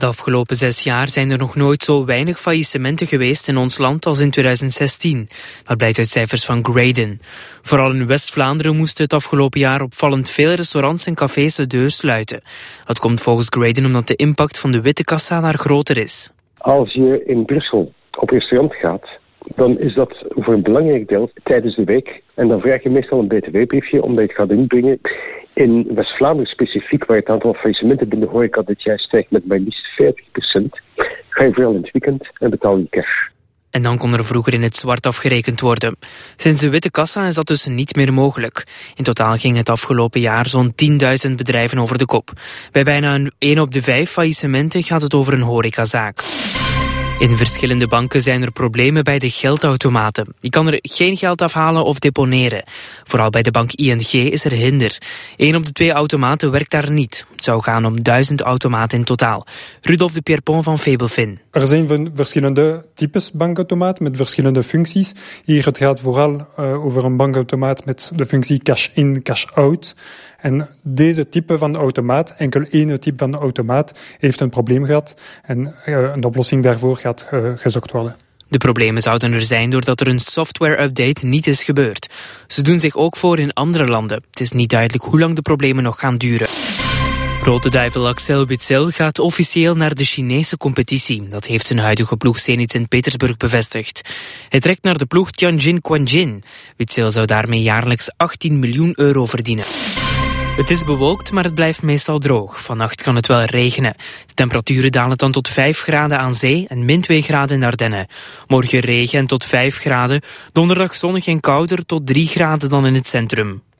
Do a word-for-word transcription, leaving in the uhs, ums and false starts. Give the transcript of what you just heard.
De afgelopen zes jaar zijn er nog nooit zo weinig faillissementen geweest in ons land als in tweeduizend zestien. Dat blijkt uit cijfers van Graydon. Vooral in West-Vlaanderen moesten het afgelopen jaar opvallend veel restaurants en cafés de deur sluiten. Dat komt volgens Graydon omdat de impact van de witte kassa daar groter is. Als je in Brussel op restaurant gaat, dan is dat voor een belangrijk deel tijdens de week. En dan vraag je meestal een B T W-briefje omdat je het gaat inbrengen. In West-Vlaanderen specifiek, waar het aantal faillissementen binnen de horeca dit jaar stijgt met maar liefst vijftig procent, ga je vooral in het weekend en betaal je cash. En dan kon er vroeger in het zwart afgerekend worden. Sinds de witte kassa is dat dus niet meer mogelijk. In totaal ging het afgelopen jaar zo'n tienduizend bedrijven over de kop. Bij bijna een één op de vijf faillissementen gaat het over een horecazaak. In verschillende banken zijn er problemen bij de geldautomaten. Je kan er geen geld afhalen of deponeren. Vooral bij de bank I N G is er hinder. Eén op de twee automaten werkt daar niet. Het zou gaan om duizend automaten in totaal. Rudolf de Pierpont van Febelfin. Er zijn verschillende types bankautomaat met verschillende functies. Hier het gaat vooral uh, over een bankautomaat met de functie cash-in, cash-out. En deze type van automaat, enkel één type van automaat, heeft een probleem gehad. En uh, een oplossing daarvoor gaat uh, gezocht worden. De problemen zouden er zijn doordat er een software-update niet is gebeurd. Ze doen zich ook voor in andere landen. Het is niet duidelijk hoe lang de problemen nog gaan duren. Rode duivel Axel Witsel gaat officieel naar de Chinese competitie. Dat heeft zijn huidige ploeg Zenit Sint-Petersburg bevestigd. Hij trekt naar de ploeg Tianjin Quanjin. Witsel zou daarmee jaarlijks achttien miljoen euro verdienen. Het is bewolkt, maar het blijft meestal droog. Vannacht kan het wel regenen. De temperaturen dalen dan tot vijf graden aan zee en min twee graden in Ardennen. Morgen regen en tot vijf graden. Donderdag zonnig en kouder tot drie graden dan in het centrum.